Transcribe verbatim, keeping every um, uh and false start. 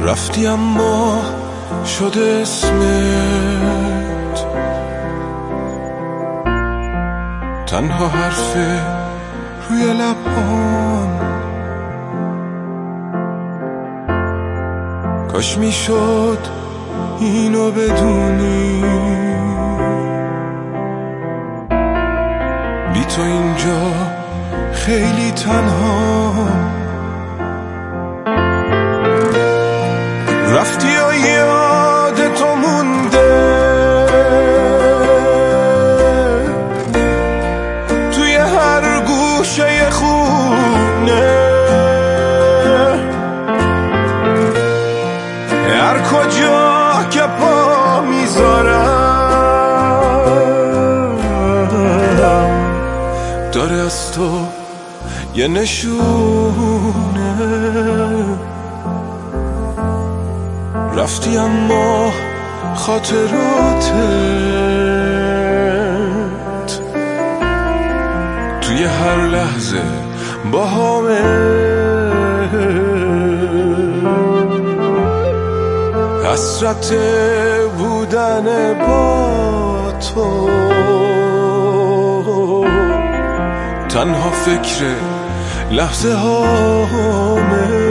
رفتی اما شده اسمت تنها حرف روی لبام. کاش میشد اینو بدونی، بی تو اینجا خیلی تنها. رفتی و یاد تو مونده توی هر گوشه خونه، هر کجا که پا میذارم داره از تو یه نشونه. رفتی اما خاطراتت توی هر لحظه با همه، حسرت بودن با تو تنها فکر لحظه هامه.